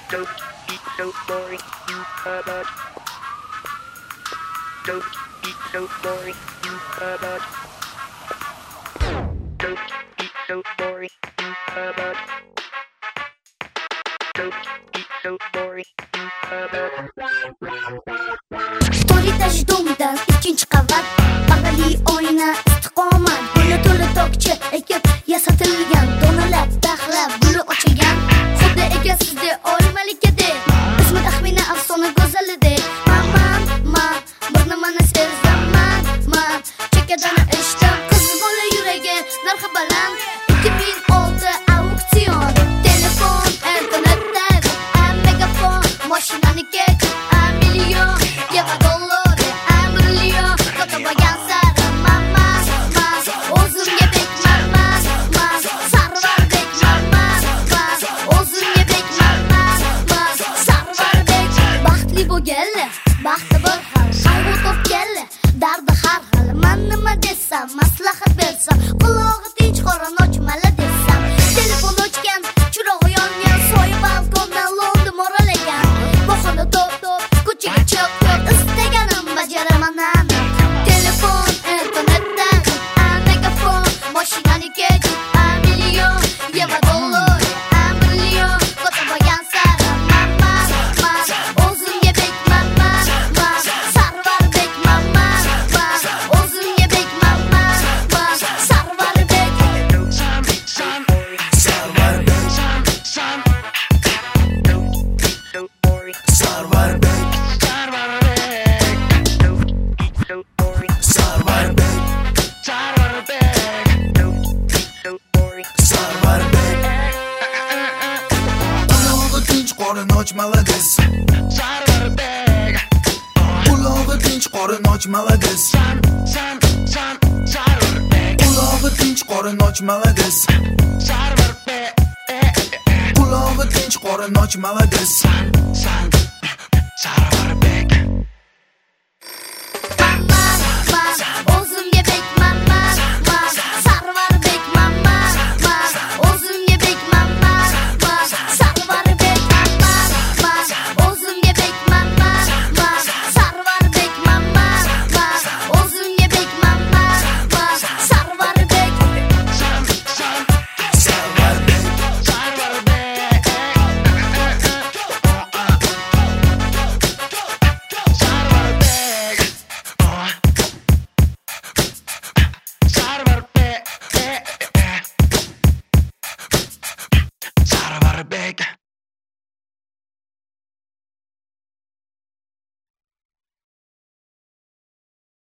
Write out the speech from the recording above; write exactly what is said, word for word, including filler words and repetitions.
Don't be so boring, you pervert. Don't be so boring, you pervert. Don't be so boring, you pervert. Don't be so boring, you pervert. Story'dagi do'ngdan ikkinchi qavat, bag'ali oyna istiqomat, guli to'la tokcha ekib yasatilgan donalar taxlab guli ochagan, xuddi egasizda oliy malikadek, ismi taxmina afsona go'zalidek. Man man bir nimani sezaman, man chekadani eshitdim, qiz bola yuragi narxi baland. ikki ming olti auksion, telefon internetda, megafon mashinaniki, million yeva dollar, million ko'tabagan sari mama, mas o'zimga bekman, mas mas sarvardek mas mas o'zimga bekman, mas mas sarvardek. Baxtli bo'lganlar baxti bir xil, qayg'u topganlar dardi har xil. Man nima desam, maslahat bersam, qulog'i tinch qorin ochmala desam, telefon ochgan, chirog'i yongan, soy balkondan lo'ndim oralagan, bahona top top ko'chaga chiq yo'q, istaganim bajaraman aniq. Telefon internetda, megafon mashinaniki, million yeva dollar, million ko'tabagan sari mama, mas o'zimga bekman, mas mas sarvardek mama, mas o'zimga bekman, mas mas sarvardek. So boring, Sarvarbek, don't be so boring, Sarvarbek, don't be so boring. Sarvarbek. Ulog'i tinch qorin och malades. Sarvarbek, Ulog'i tinch qorin och malades. san san san Sarvarbek, Ulog'i tinch qorin och malades. Sarvarbek, Ulog'i tinch qorin och malades. san san Sarvarbek.